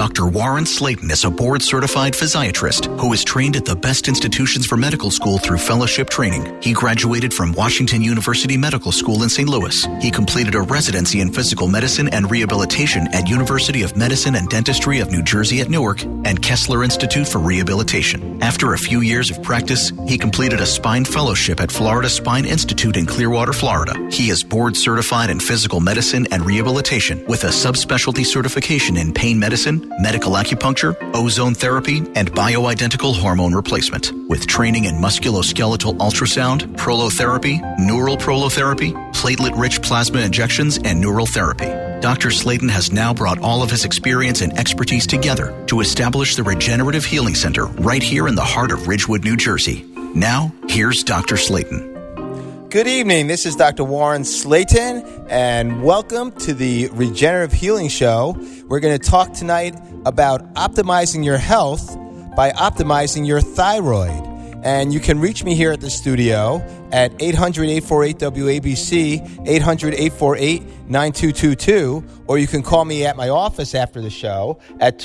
Dr. Warren Slayton is a board-certified physiatrist who is trained at the best institutions for medical school through fellowship training. He graduated from Washington University Medical School in St. Louis. He completed a residency in physical medicine and rehabilitation at University of Medicine and Dentistry of New Jersey at Newark and Kessler Institute for Rehabilitation. After a few years of practice, he completed a spine fellowship at Florida Spine Institute in Clearwater, Florida. He is board-certified in physical medicine and rehabilitation with a subspecialty certification in pain medicine, medical acupuncture, ozone therapy, and bioidentical hormone replacement, with training in musculoskeletal ultrasound, prolotherapy, neural prolotherapy, platelet-rich plasma injections, and neural therapy. Dr. Slayton has now brought all of his experience and expertise together to establish the Regenerative Healing Center right here in the heart of Ridgewood, New Jersey. Now, here's Dr. Slayton. Good evening. This is Dr. Warren Slayton, and welcome to the Regenerative Healing Show. We're going to talk tonight about optimizing your health by optimizing your thyroid. And you can reach me here at the studio at 800-848-WABC, 800-848-9222, or you can call me at my office after the show at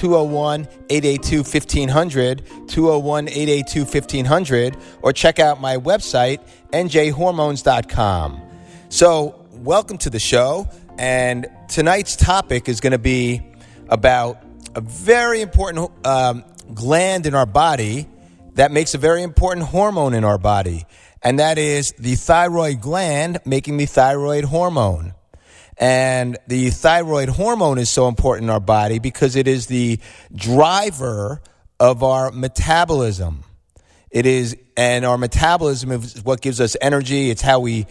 201-882-1500, 201-882-1500, or check out my website, njhormones.com. So, welcome to the show, and tonight's topic is going to be about a very important gland in our body that makes a very important hormone in our body, and that is the thyroid gland making the thyroid hormone. And the thyroid hormone is so important in our body because it is the driver of our metabolism. And our metabolism is what gives us energy. It's how we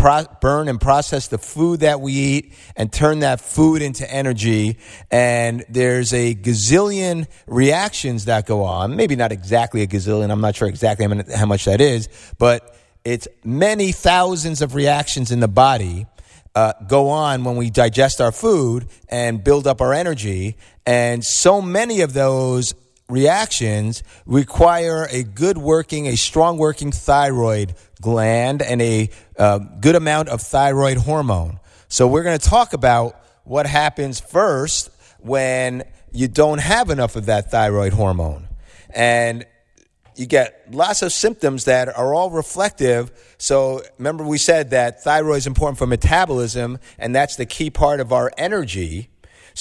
burn and process the food that we eat and turn that food into energy. And there's a gazillion reactions that go on. Maybe not exactly a gazillion. I'm not sure exactly how much that is. But it's many thousands of reactions in the body go on when we digest our food and build up our energy. And so many of those reactions require a strong working thyroid gland and a good amount of thyroid hormone. So we're going to talk about what happens first when you don't have enough of that thyroid hormone. And you get lots of symptoms that are all reflective. So remember we said that thyroid is important for metabolism, and that's the key part of our energy.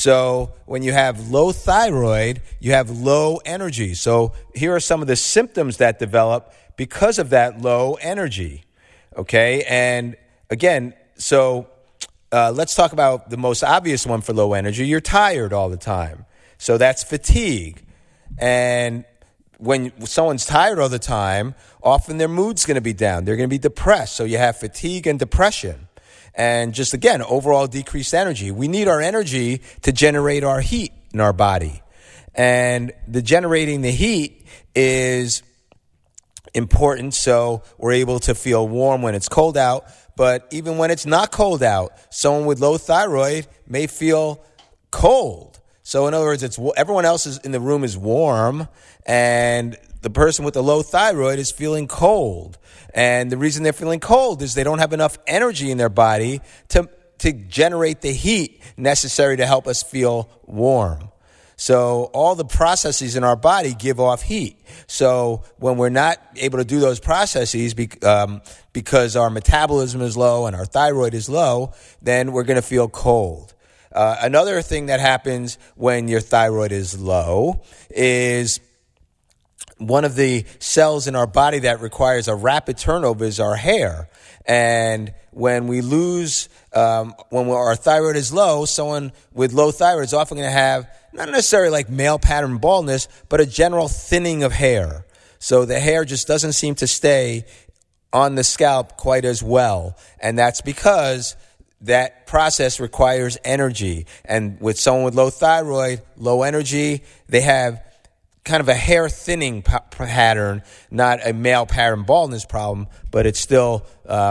So when you have low thyroid, you have low energy. So here are some of the symptoms that develop because of that low energy. Okay, and again, so let's talk about the most obvious one for low energy. You're tired all the time. So that's fatigue. And when someone's tired all the time, often their mood's going to be down. They're going to be depressed. So you have fatigue and depression. And just, again, overall decreased energy. We need our energy to generate our heat in our body. And generating the heat is important, so we're able to feel warm when it's cold out. But even when it's not cold out, someone with low thyroid may feel cold. So in other words, everyone else in the room is warm, and the person with the low thyroid is feeling cold. And the reason they're feeling cold is they don't have enough energy in their body to generate the heat necessary to help us feel warm. So all the processes in our body give off heat. So when we're not able to do those processes because our metabolism is low and our thyroid is low, then we're going to feel cold. Another thing that happens when your thyroid is low is one of the cells in our body that requires a rapid turnover is our hair. And when we lose, when our thyroid is low, someone with low thyroid is often going to have not necessarily like male pattern baldness, but a general thinning of hair. So the hair just doesn't seem to stay on the scalp quite as well. And that's because that process requires energy. And with someone with low thyroid, low energy, they have kind of a hair thinning pattern, not a male pattern baldness problem, but it's still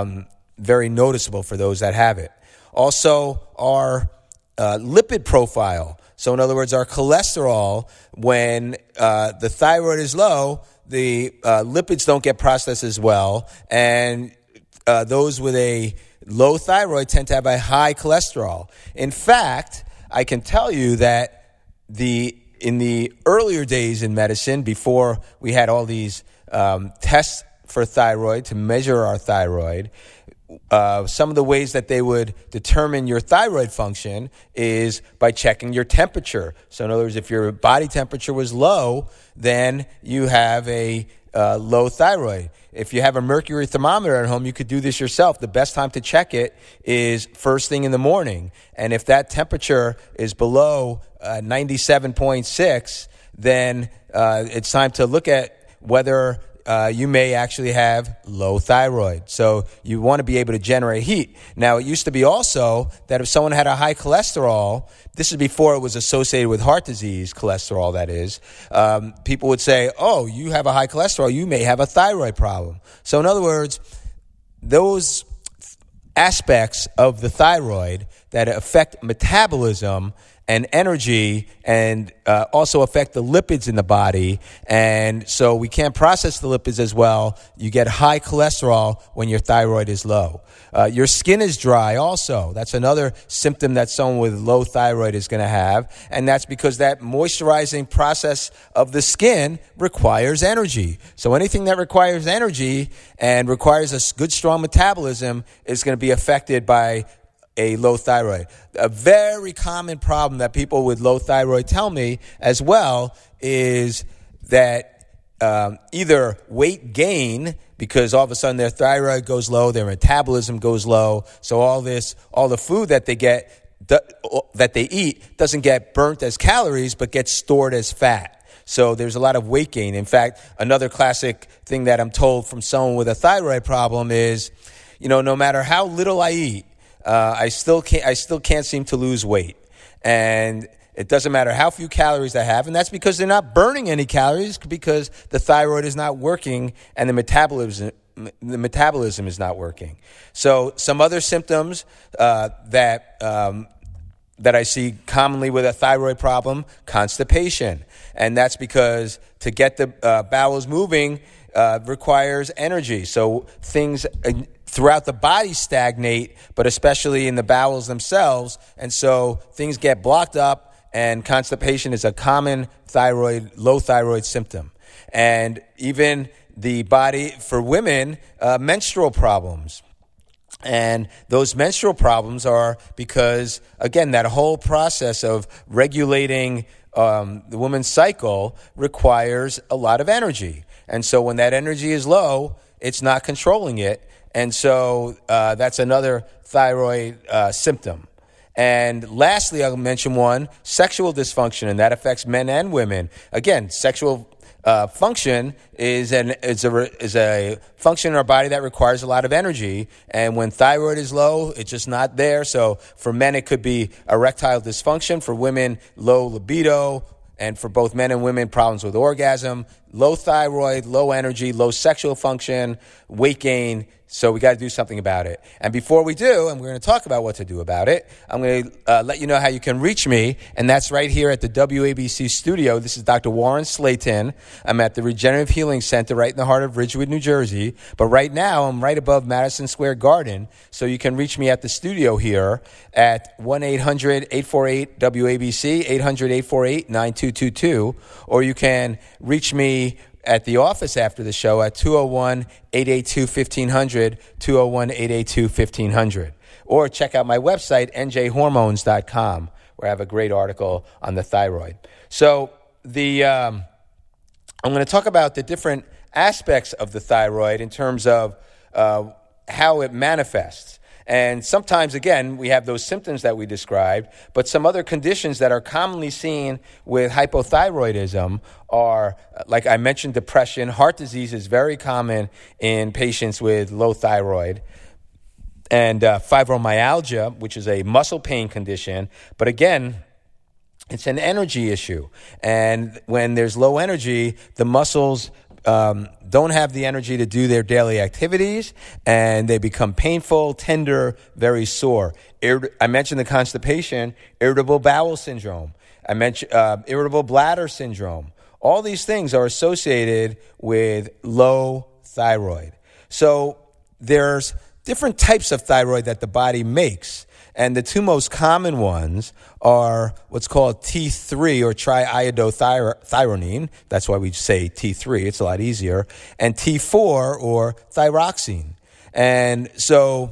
very noticeable for those that have it. Also, our lipid profile. So in other words, our cholesterol, when the thyroid is low, the lipids don't get processed as well. And those with a low thyroid tend to have a high cholesterol. In fact, I can tell you that the in the earlier days in medicine, before we had all these tests for thyroid to measure our thyroid, some of the ways that they would determine your thyroid function is by checking your temperature. So in other words, if your body temperature was low, then you have a low thyroid. If you have a mercury thermometer at home, you could do this yourself. The best time to check it is first thing in the morning. And if that temperature is below 97.6, then it's time to look at whether you may actually have low thyroid. So you want to be able to generate heat. Now, it used to be also that if someone had a high cholesterol, this is before it was associated with heart disease, cholesterol that is, people would say, oh, you have a high cholesterol, you may have a thyroid problem. So in other words, those aspects of the thyroid that affect metabolism and energy and also affect the lipids in the body. And so we can't process the lipids as well. You get high cholesterol when your thyroid is low. Your skin is dry also. That's another symptom that someone with low thyroid is going to have. And that's because that moisturizing process of the skin requires energy. So anything that requires energy and requires a good, strong metabolism is going to be affected by a low thyroid. A very common problem that people with low thyroid tell me as well is that either weight gain, because all of a sudden their thyroid goes low, their metabolism goes low, so all the food that they eat doesn't get burnt as calories but gets stored as fat. So there's a lot of weight gain. In fact, another classic thing that I'm told from someone with a thyroid problem is, no matter how little I eat, I still can't seem to lose weight. And it doesn't matter how few calories I have, and that's because they're not burning any calories, because the thyroid is not working and the metabolism is not working. So some other symptoms that I see commonly with a thyroid problem, constipation. And that's because to get the bowels moving requires energy. So things throughout the body stagnate, but especially in the bowels themselves. And so things get blocked up, and constipation is a common low thyroid symptom. And even the body, for women, menstrual problems. And those menstrual problems are because, again, that whole process of regulating the woman's cycle requires a lot of energy. And so when that energy is low, it's not controlling it. And so that's another thyroid symptom. And lastly, I'll mention one, sexual dysfunction, and that affects men and women. Again, sexual function is a function in our body that requires a lot of energy. And when thyroid is low, it's just not there. So for men, it could be erectile dysfunction. For women, low libido. And for both men and women, problems with orgasm, low thyroid, low energy, low sexual function, weight gain. So we got to do something about it. And before we do, and we're going to talk about what to do about it, I'm going to let you know how you can reach me. And that's right here at the WABC studio. This is Dr. Warren Slayton. I'm at the Regenerative Healing Center right in the heart of Ridgewood, New Jersey. But right now, I'm right above Madison Square Garden. So you can reach me at the studio here at 1-800-848-WABC, 800-848-9222. Or you can reach me at the office after the show at 201-882-1500, 201-882-1500. Or check out my website, njhormones.com, where I have a great article on the thyroid. So I'm going to talk about the different aspects of the thyroid in terms of how it manifests. And sometimes, again, we have those symptoms that we described, but some other conditions that are commonly seen with hypothyroidism are, like I mentioned, depression. Heart disease is very common in patients with low thyroid. And fibromyalgia, which is a muscle pain condition. But again, it's an energy issue. And when there's low energy, the muscles don't have the energy to do their daily activities, and they become painful, tender, very sore. I mentioned the constipation, irritable bowel syndrome. I mentioned irritable bladder syndrome. All these things are associated with low thyroid. So there's different types of thyroid that the body makes. And the two most common ones are what's called T3 or triiodothyronine. That's why we say T3. It's a lot easier. And T4 or thyroxine. And so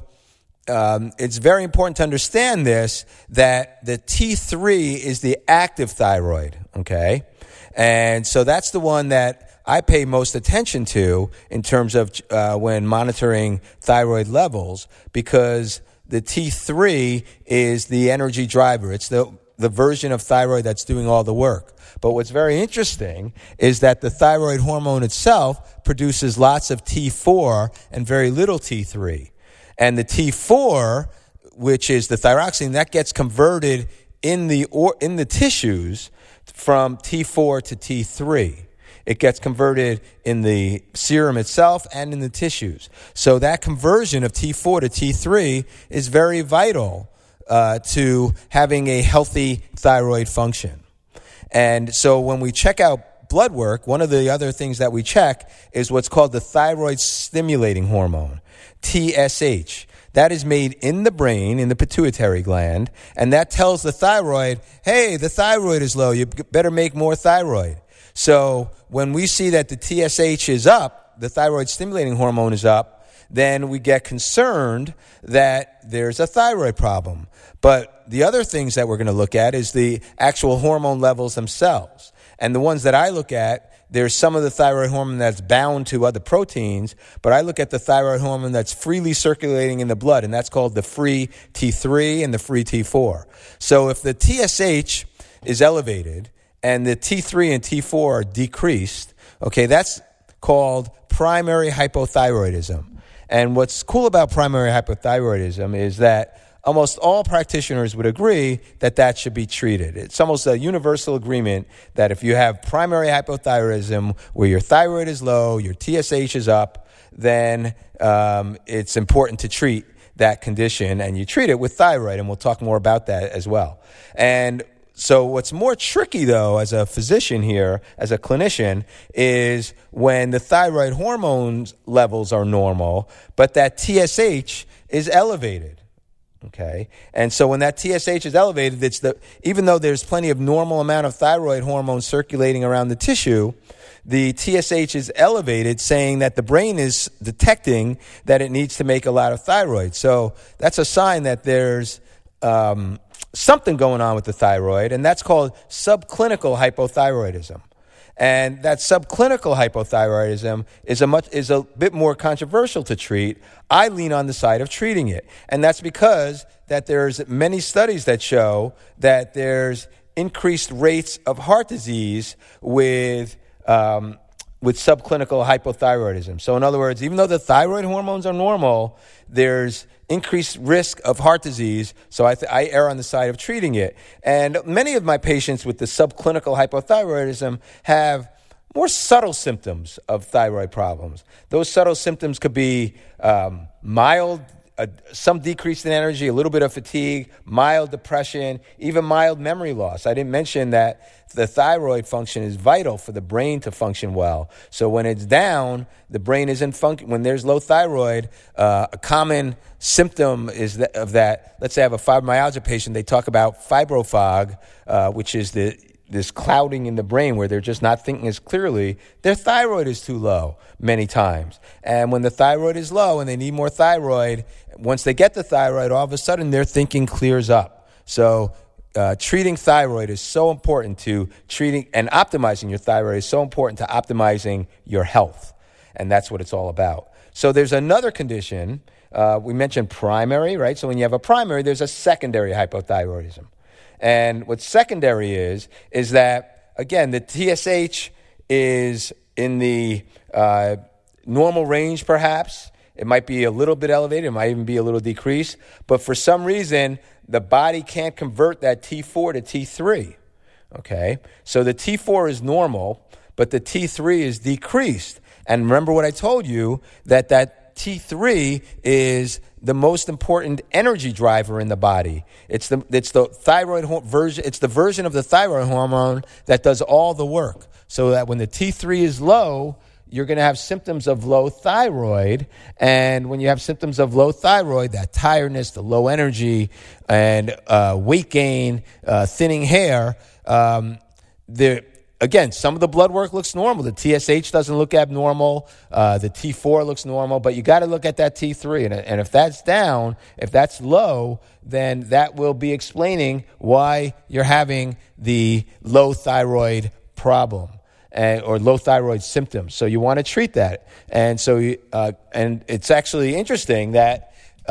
it's very important to understand this, that the T3 is the active thyroid, okay? And so that's the one that I pay most attention to in terms of when monitoring thyroid levels, because the T3 is the energy driver. It's the version of thyroid that's doing all the work. But what's very interesting is that the thyroid hormone itself produces lots of T4 and very little T3. And the T4, which is the thyroxine, that gets converted in the tissues from T4 to T3. It gets converted in the serum itself and in the tissues. So that conversion of T4 to T3 is very vital to having a healthy thyroid function. And so when we check out blood work, one of the other things that we check is what's called the thyroid stimulating hormone, TSH. That is made in the brain, in the pituitary gland, and that tells the thyroid, hey, the thyroid is low, you better make more thyroid. So when we see that the TSH is up, the thyroid stimulating hormone is up, then we get concerned that there's a thyroid problem. But the other things that we're going to look at is the actual hormone levels themselves. And the ones that I look at, there's some of the thyroid hormone that's bound to other proteins, but I look at the thyroid hormone that's freely circulating in the blood, and that's called the free T3 and the free T4. So if the TSH is elevated and the T3 and T4 are decreased, okay, that's called primary hypothyroidism. And what's cool about primary hypothyroidism is that almost all practitioners would agree that that should be treated. It's almost a universal agreement that if you have primary hypothyroidism where your thyroid is low, your TSH is up, then it's important to treat that condition, and you treat it with thyroid, and we'll talk more about that as well. And so what's more tricky, though, as a physician here, as a clinician, is when the thyroid hormone levels are normal, but that TSH is elevated. Okay, and so when that TSH is elevated, even though there's plenty of normal amount of thyroid hormone circulating around the tissue, the TSH is elevated, saying that the brain is detecting that it needs to make a lot of thyroid. So that's a sign that there's something going on with the thyroid, and that's called subclinical hypothyroidism. And that subclinical hypothyroidism is a bit more controversial to treat. I lean on the side of treating it. And that's because that there's many studies that show that there's increased rates of heart disease with subclinical hypothyroidism. So in other words, even though the thyroid hormones are normal, there's increased risk of heart disease, so I err on the side of treating it. And many of my patients with the subclinical hypothyroidism have more subtle symptoms of thyroid problems. Those subtle symptoms could be mild, some decrease in energy, a little bit of fatigue, mild depression, even mild memory loss. I didn't mention that the thyroid function is vital for the brain to function well. So when it's down, the brain isn't functioning. When there's low thyroid, a common symptom is of that. Let's say I have a fibromyalgia patient. They talk about fibrofog, which is this clouding in the brain where they're just not thinking as clearly. Their thyroid is too low many times. And when the thyroid is low and they need more thyroid, once they get the thyroid, all of a sudden their thinking clears up. So treating thyroid is so important to treating, and optimizing your thyroid is so important to optimizing your health. And that's what it's all about. So there's another condition. We mentioned primary, right? So when you have a primary, there's a secondary hypothyroidism. And what secondary is that, again, the TSH is in the normal range, perhaps. It might be a little bit elevated. It might even be a little decreased. But for some reason, the body can't convert that T4 to T3. Okay? So the T4 is normal, but the T3 is decreased. And remember what I told you, that T3 is the most important energy driver in the body. It's the thyroid version. It's the version of the thyroid hormone that does all the work. So that when the T3 is low, you're going to have symptoms of low thyroid. And when you have symptoms of low thyroid, that tiredness, the low energy, and weight gain, thinning hair, again, some of the blood work looks normal. The TSH doesn't look abnormal. The T4 looks normal. But you got to look at that T3. And if that's down, if that's low, then that will be explaining why you're having the low thyroid problem or low thyroid symptoms. So you want to treat that. And so, and it's actually interesting that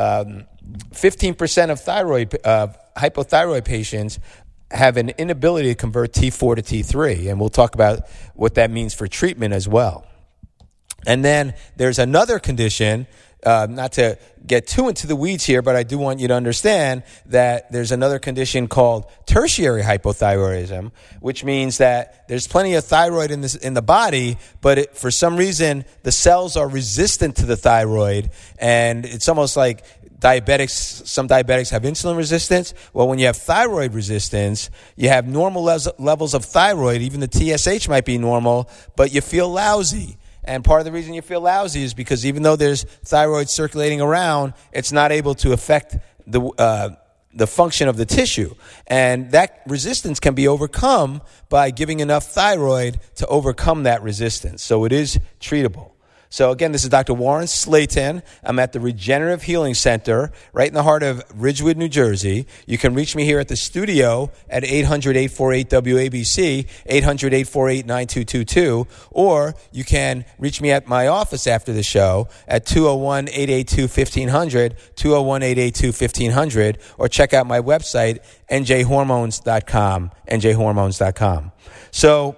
15% of hypothyroid patients have an inability to convert T4 to T3. And we'll talk about what that means for treatment as well. And then there's another condition, not to get too into the weeds here, but I do want you to understand that there's another condition called tertiary hypothyroidism, which means that there's plenty of thyroid in the body, but for some reason the cells are resistant to the thyroid, and it's almost like some diabetics have insulin resistance. Well, when you have thyroid resistance, you have normal levels of thyroid. Even the TSH might be normal, but you feel lousy. And part of the reason you feel lousy is because even though there's thyroid circulating around, it's not able to affect the function of the tissue. And that resistance can be overcome by giving enough thyroid to overcome that resistance. So it is treatable. So again, this is Dr. Warren Slayton. I'm at the Regenerative Healing Center right in the heart of Ridgewood, New Jersey. You can reach me here at the studio at 800-848-WABC, 800-848-9222, or you can reach me at my office after the show at 201-882-1500, 201-882-1500, or check out my website, njhormones.com, njhormones.com. So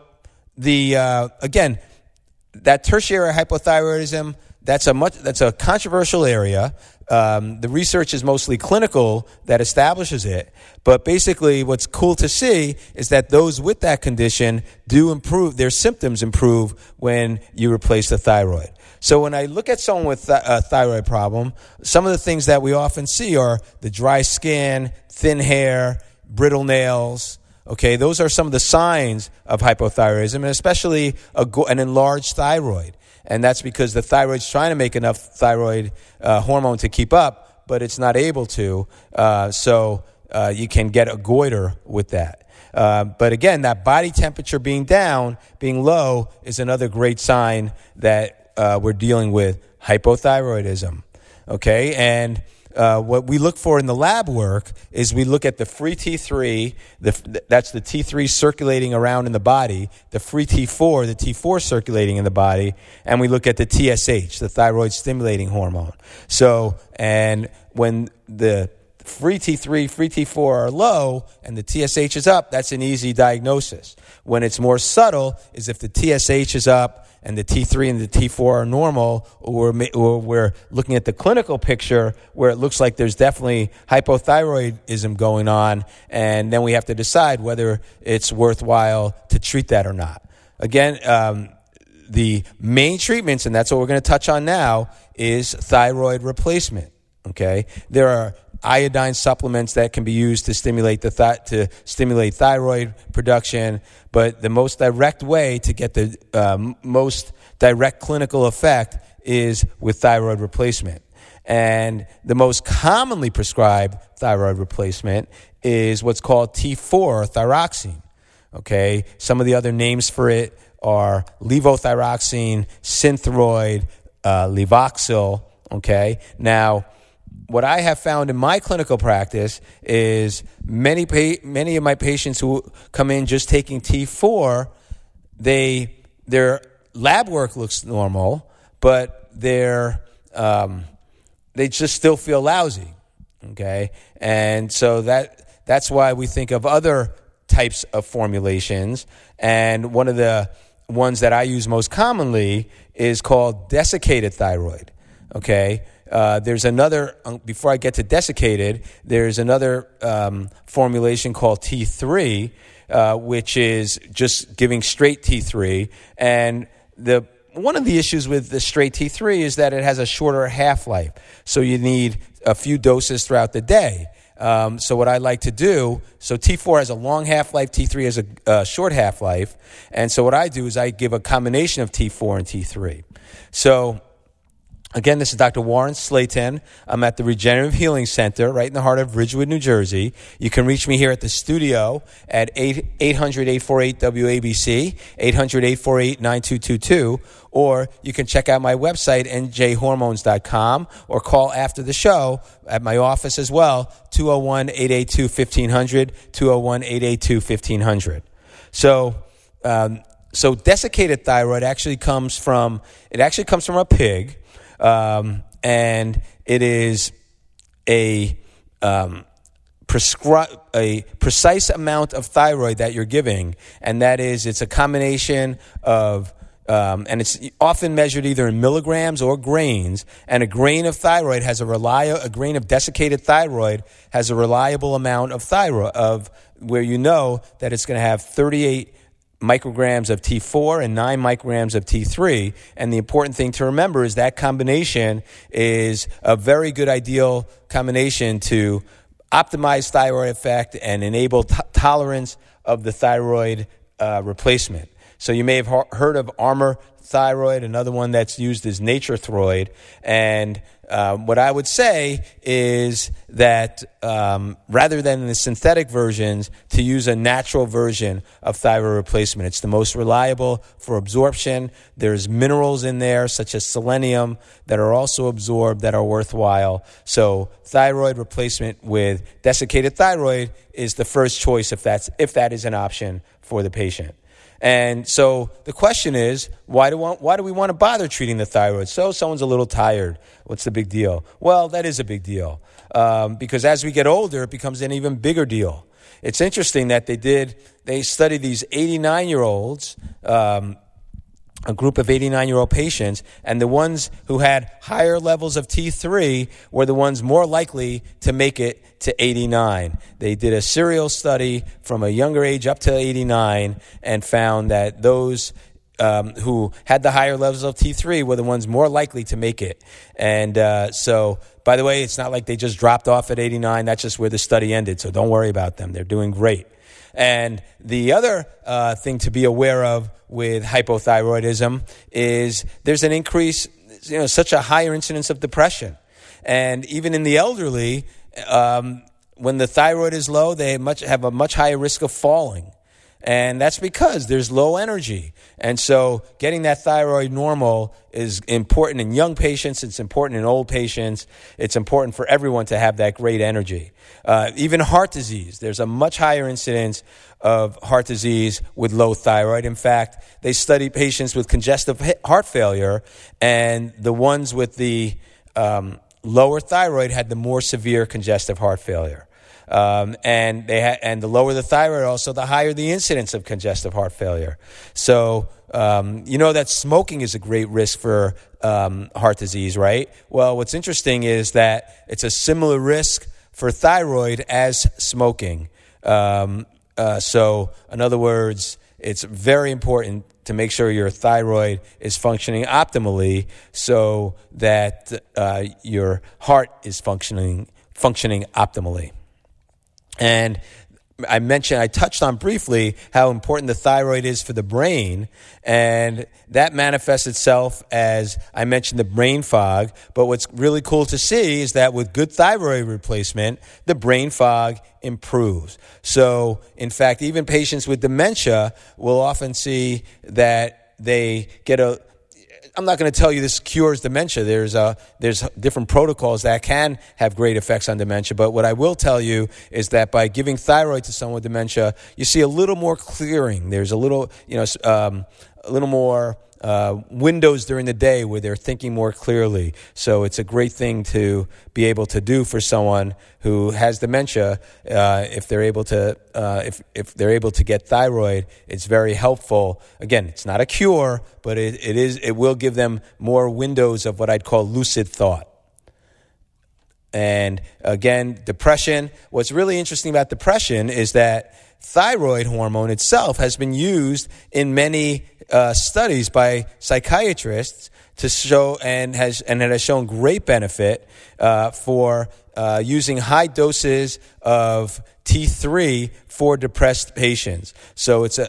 again, that tertiary hypothyroidism, that's a controversial area. The research is mostly clinical that establishes it. But basically what's cool to see is that those with that condition do improve, their symptoms improve when you replace the thyroid. So when I look at someone with a thyroid problem, some of the things that we often see are the dry skin, thin hair, brittle nails. Okay, those are some of the signs of hypothyroidism, and especially an enlarged thyroid. And that's because the thyroid's trying to make enough thyroid hormone to keep up, but it's not able to. So you can get a goiter with that. But again, that body temperature being down, being low, is another great sign that we're dealing with hypothyroidism. Okay, and what we look for in the lab work is we look at the free T3, that's the T3 circulating around in the body, the free T4, the T4 circulating in the body, and we look at the TSH, the thyroid stimulating hormone. So, and when the free T3, free T4 are low and the TSH is up, that's an easy diagnosis. When it's more subtle is if the TSH is up and the T3 and the T4 are normal, or we're looking at the clinical picture where it looks like there's definitely hypothyroidism going on, and then we have to decide whether it's worthwhile to treat that or not. Again, the main treatments, and that's what we're going to touch on now, is thyroid replacement. Okay, there are iodine supplements that can be used to stimulate stimulate thyroid production, but the most direct way to get the most direct clinical effect is with thyroid replacement. And the most commonly prescribed thyroid replacement is what's called T4 thyroxine. Okay, some of the other names for it are levothyroxine, Synthroid, Levoxil. Okay, now what I have found in my clinical practice is many of my patients who come in just taking T4, their lab work looks normal, but they just still feel lousy. Okay, and so that's why we think of other types of formulations, and one of the ones that I use most commonly is called desiccated thyroid. Okay. There's another, before I get to desiccated, there's another formulation called T3, which is just giving straight T3. And one of the issues with the straight T3 is that it has a shorter half-life. So you need a few doses throughout the day. So what I like to do, so T4 has a long half-life, T3 has a short half-life. And so what I do is I give a combination of T4 and T3. So again, this is Dr. Warren Slayton. I'm at the Regenerative Healing Center right in the heart of Ridgewood, New Jersey. You can reach me here at the studio at 800-848-WABC, 800-848-9222, or you can check out my website, njhormones.com, or call after the show at my office as well, 201-882-1500, 201-882-1500. So desiccated thyroid actually comes from a pig. And it is a precise amount of thyroid that you're giving, and that is, it's a combination of, and it's often measured either in milligrams or grains. And a grain of thyroid a grain of desiccated thyroid has a reliable amount of thyroid, of where you know that it's going to have 38 micrograms of T4 and 9 micrograms of T3. And the important thing to remember is that combination is a very good ideal combination to optimize thyroid effect and enable tolerance of the thyroid replacement. So you may have heard of Armour Thyroid. Another one that's used is Nature-Throid. And what I would say is that rather than the synthetic versions, to use a natural version of thyroid replacement. It's the most reliable for absorption. There's minerals in there, such as selenium, that are also absorbed that are worthwhile. So thyroid replacement with desiccated thyroid is the first choice if that is an option for the patient. And so the question is, why do we want to bother treating the thyroid? So someone's a little tired. What's the big deal? Well, that is a big deal because as we get older, it becomes an even bigger deal. It's interesting that they studied these 89-year-olds, a group of 89-year-old patients, and the ones who had higher levels of T3 were the ones more likely to make it to 89. They did a serial study from a younger age up to 89 and found that those who had the higher levels of T3 were the ones more likely to make it. And so, by the way, it's not like they just dropped off at 89. That's just where the study ended, so don't worry about them. They're doing great. And the other thing to be aware of with hypothyroidism is there's an increase, such a higher incidence of depression. And even in the elderly, when the thyroid is low, they have a much higher risk of falling. And that's because there's low energy. And so getting that thyroid normal is important in young patients. It's important in old patients. It's important for everyone to have that great energy. Even heart disease, there's a much higher incidence of heart disease with low thyroid. In fact, they studied patients with congestive heart failure, and the ones with the lower thyroid had the more severe congestive heart failure. And the lower the thyroid, also the higher the incidence of congestive heart failure. So, that smoking is a great risk for heart disease, right? Well, what's interesting is that it's a similar risk for thyroid as smoking. So, in other words, it's very important to make sure your thyroid is functioning optimally so that your heart is functioning optimally. And I touched on briefly how important the thyroid is for the brain, and that manifests itself as I mentioned the brain fog. But what's really cool to see is that with good thyroid replacement, the brain fog improves. So, in fact, even patients with dementia will often see that they get I'm not going to tell you this cures dementia. There's different protocols that can have great effects on dementia. But what I will tell you is that by giving thyroid to someone with dementia, you see a little more clearing. There's a little more windows during the day where they're thinking more clearly. So it's a great thing to be able to do for someone who has dementia. If they're able to get thyroid, it's very helpful. Again, it's not a cure, but it will give them more windows of what I'd call lucid thought. And again, depression. What's really interesting about depression is that thyroid hormone itself has been used in many studies by psychiatrists to show and has shown great benefit for using high doses of T3 for depressed patients. So it's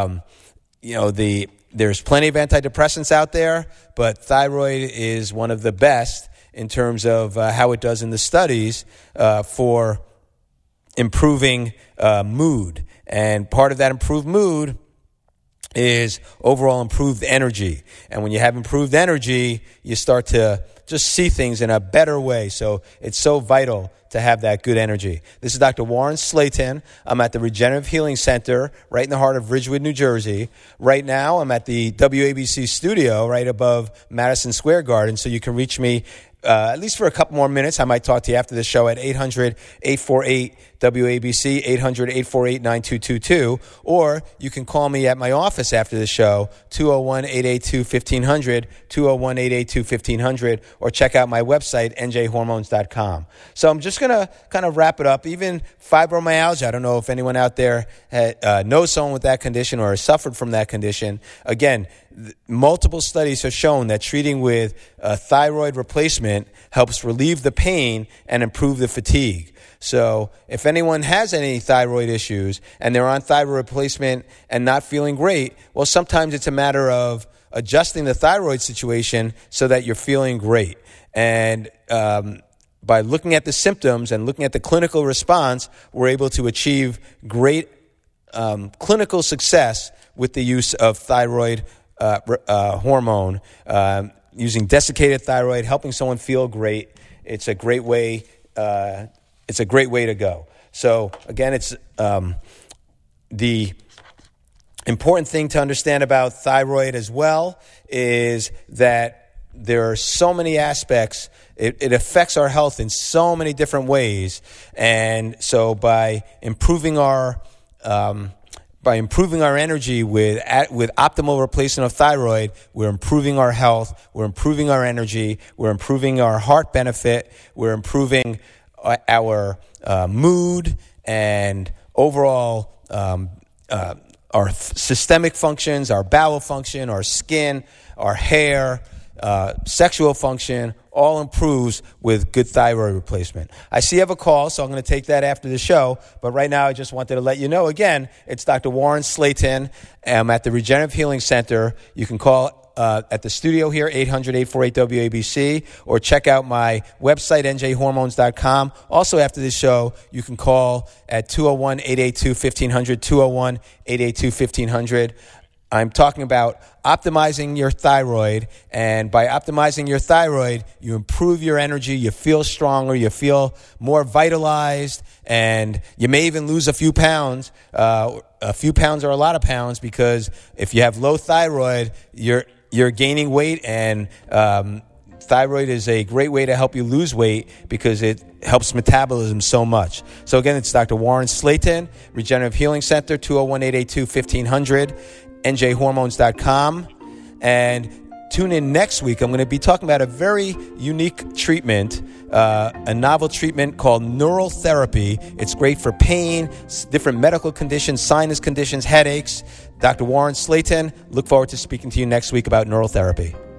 there's plenty of antidepressants out there, but thyroid is one of the best in terms of how it does in the studies for improving mood. And part of that improved mood is overall improved energy. And when you have improved energy, you start to just see things in a better way. So it's so vital to have that good energy. This is Dr. Warren Slayton. I'm at the Regenerative Healing Center right in the heart of Ridgewood, New Jersey. Right now, I'm at the WABC studio right above Madison Square Garden, so you can reach me at least for a couple more minutes. I might talk to you after the show at 800-848-WABC, 800-848-9222, or you can call me at my office after the show, 201-882-1500, 201-882-1500, or check out my website, njhormones.com. So I'm just going to kind of wrap it up. Even fibromyalgia, I don't know if anyone out there knows someone with that condition or has suffered from that condition. Again, multiple studies have shown that treating with thyroid replacement helps relieve the pain and improve the fatigue. So if anyone has any thyroid issues and they're on thyroid replacement and not feeling great, well, sometimes it's a matter of adjusting the thyroid situation so that you're feeling great. And by looking at the symptoms and looking at the clinical response, we're able to achieve great clinical success with the use of thyroid hormone, using desiccated thyroid, helping someone feel great. It's a great way. It's a great way to go. So again, it's the important thing to understand about thyroid as well is that there are so many aspects. It affects our health in so many different ways, and so by improving our energy with optimal replacement of thyroid, we're improving our health, we're improving our energy, we're improving our heart benefit, we're improving our mood and overall our systemic functions, our bowel function, our skin, our hair, sexual function, all improves with good thyroid replacement. I see you have a call, so I'm going to take that after the show. But right now, I just wanted to let you know, again, it's Dr. Warren Slayton. I'm at the Regenerative Healing Center. You can call at the studio here, 800-848-WABC, or check out my website, njhormones.com. Also, after this show, you can call at 201-882-1500, 201-882-1500. I'm talking about optimizing your thyroid, and by optimizing your thyroid, you improve your energy, you feel stronger, you feel more vitalized, and you may even lose a few pounds. A few pounds are a lot of pounds, because if you have low thyroid, you're gaining weight, and thyroid is a great way to help you lose weight because it helps metabolism so much. So again, it's Dr. Warren Slayton, Regenerative Healing Center, 201-882-1500. njhormones.com, and tune in next week. I'm going to be talking about a very unique treatment, a novel treatment called neural therapy. It's great for pain, different medical conditions, sinus conditions, headaches. Dr. Warren Slayton, look forward to speaking to you next week about neural therapy.